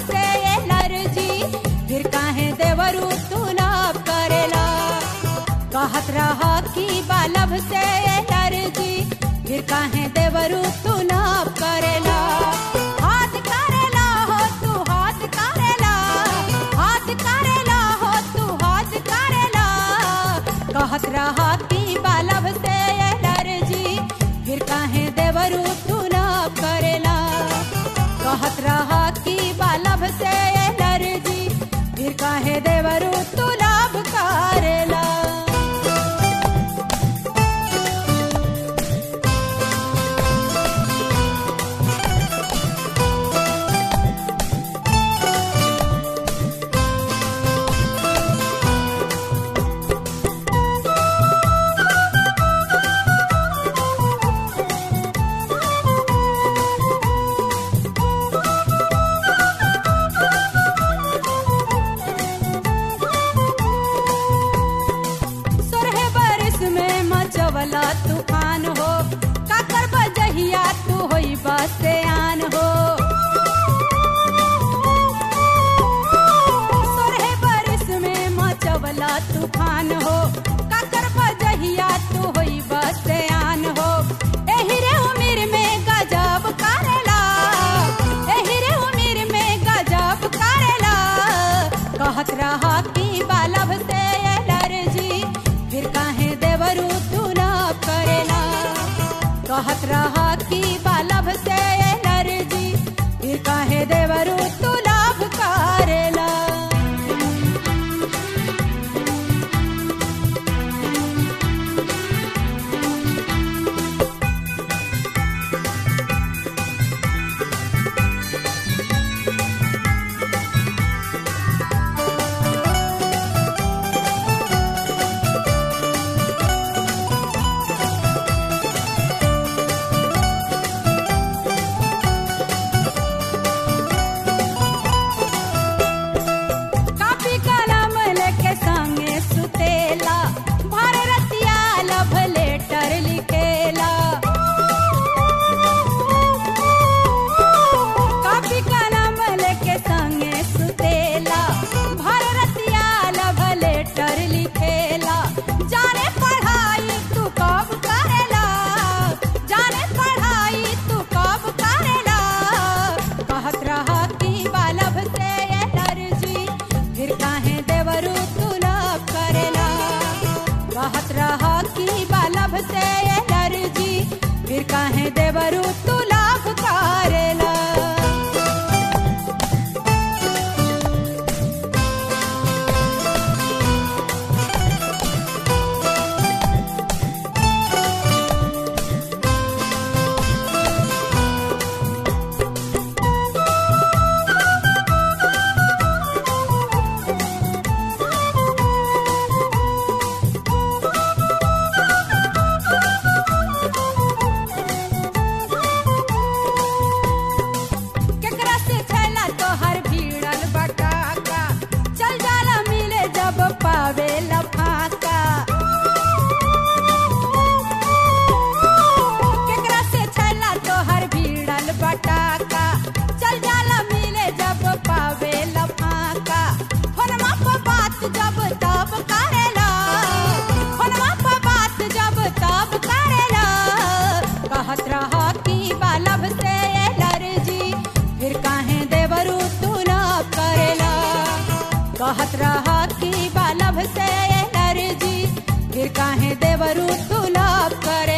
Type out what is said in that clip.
से एलर्जी, फिर काहे देवरू तू लाभ करेला। कहत रहा कि बालब से एलर्जी, फिर काहे देवरू तू लाभ करेला। हाथ करेला हो तू हाथ करेला, हाथ करेला हो तू हाथ करेला। कहत रहा कि बालब से एलर्जी, फिर काहे देवरू तू लाभ करेला। कहत रहा कि बालब से एलर्जी, फिर काहे देवरू तू लाभ करेला। चवला तूफान हो, काकर बजहिया तू होई बसयान हो। सोरहे बरिस में मचवला तूफान हो, काकर बजहिया तू होई बसयान हो। एही रे उमिर में गजब करेला, एही रे उमिर में गजब करेला। कहत रहा कि बालब से एलर्जी, फिर काहे देवरू तू लाभ करेला। कहत रहा कि बालब से एलर्जी, फिर काहे देवरू तू लाभ करेला। कहत रहा कि बालब से एलर्जी, फिर काहे देवरू तू लाभ करेला। कहत रहा कि बालब से एलर्जी, फिर काहे देवरू तू लाभ करेला। कहत रहा कि बालब से एलर्जी, फिर काहे देवरू तू लाभ करे।